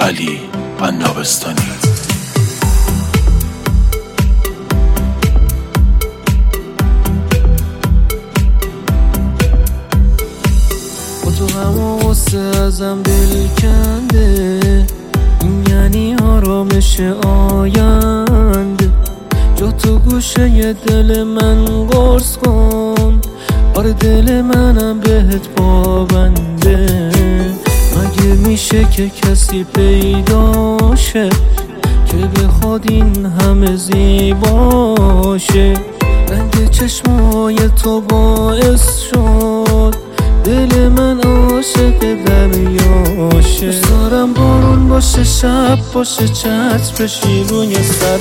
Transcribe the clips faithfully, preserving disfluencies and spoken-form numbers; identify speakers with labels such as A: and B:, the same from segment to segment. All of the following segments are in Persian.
A: علی عنابستانی.
B: تو همه غصه ازم دل کنده، این یعنی آرامش آینده. جا تو گوشه ی دل من قرص کن، آره دل منم بهت پابنده. مگه میشه که کسی پیدا شه که بخواد این همه زیباشه؟ رنگ چشمای تو باعث شد دل من عاشق دریاشه. دوست دارم بارون باشه، شب باشه، چتر بشی روی سر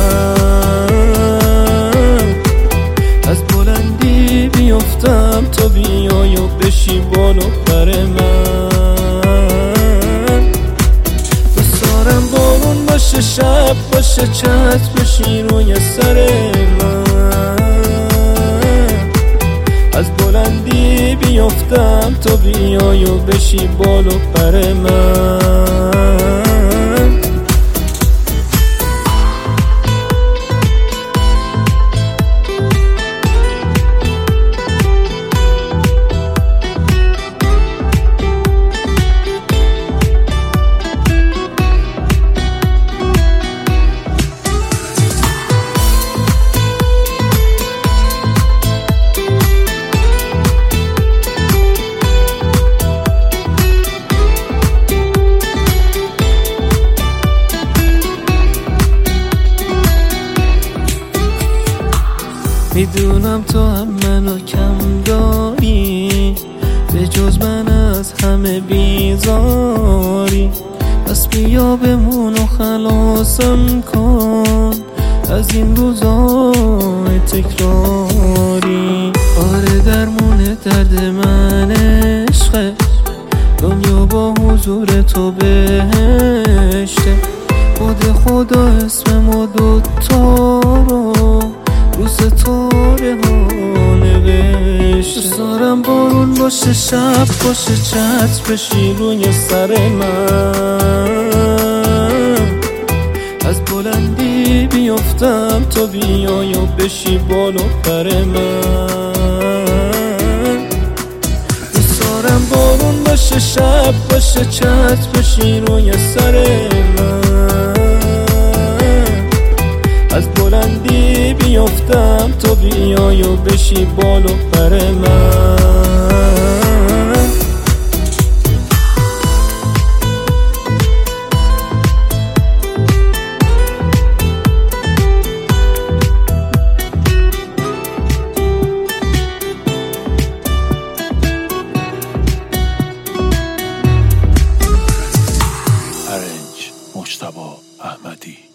B: من، از بلندی بیفتم تا بیای و بشی بالا پر من. دوست دارم بارون باشه، شب باشه، چتر بشی روی سر من، از بلندی بیفتم تا بیای و بشی بالا پر من. میدونم تو هم منو کم داری، به جز من از همه بیزاری. پس بیا بمون و خلاصم کن از این روزای تکراری. آره درمون درد من عشقه، دنیا با حضور تو بهشته. خود خدا اسم ما دوتا رو رو ستاره ها نوشته. دوست دارم بارون باشه، شب باشه، چتر بشی روی سر من، از بلندی بیفتم تا بیای و بشی بالا پر من. دوست دارم بارون باشه، شب باشه، چتر بشی روی سر من، از بلندی بیفتم تا بیای و بشی بالا پر من.
A: ارنج مجتبی احمدی.